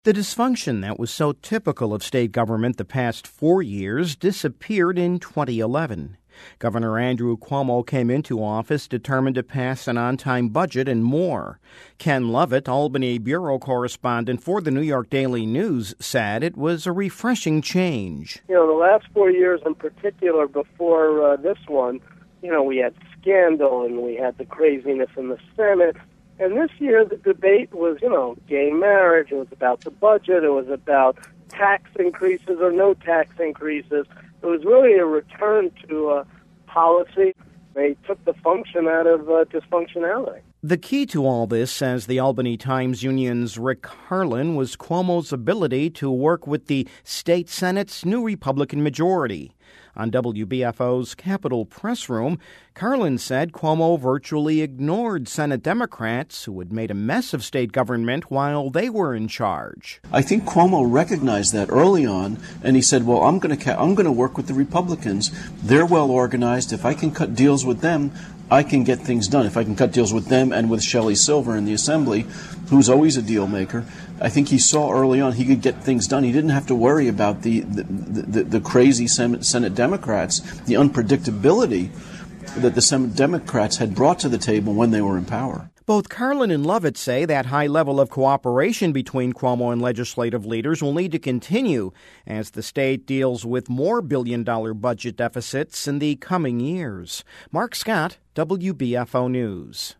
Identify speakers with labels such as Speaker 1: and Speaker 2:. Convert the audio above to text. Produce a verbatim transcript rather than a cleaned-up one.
Speaker 1: The dysfunction that was so typical of state government the past four years disappeared in twenty eleven. Governor Andrew Cuomo came into office determined to pass an on-time budget and more. Ken Lovett, Albany bureau correspondent for the New York Daily News, said it was a refreshing change.
Speaker 2: You know, the last four years in particular before uh, this one, you know, we had scandal and we had the craziness in the Senate. And this year the debate was, you know, gay marriage. It was about the budget. It was about tax increases or no tax increases. It was really a return to uh, policy. They took the function out of uh, dysfunctionality.
Speaker 1: The key to all this, says the Albany Times Union's Rick Harlan, was Cuomo's ability to work with the state Senate's new Republican majority. On W B F O's Capitol Press Room, Carlin said Cuomo virtually ignored Senate Democrats who had made a mess of state government while they were in charge.
Speaker 3: I think Cuomo recognized that early on, and he said, well, I'm going to I'm going to work with the Republicans. They're well organized. If I can cut deals with them, I can get things done. If I can cut deals with them and with Shelley Silver in the Assembly, who's always a deal maker, I think he saw early on he could get things done. He didn't have to worry about the the, the, the crazy Senate Democrats, the unpredictability that the Senate Democrats had brought to the table when they were in power.
Speaker 1: Both Carlin and Lovett say that high level of cooperation between Cuomo and legislative leaders will need to continue as the state deals with more billion-dollar budget deficits in the coming years. Mark Scott, W B F O News.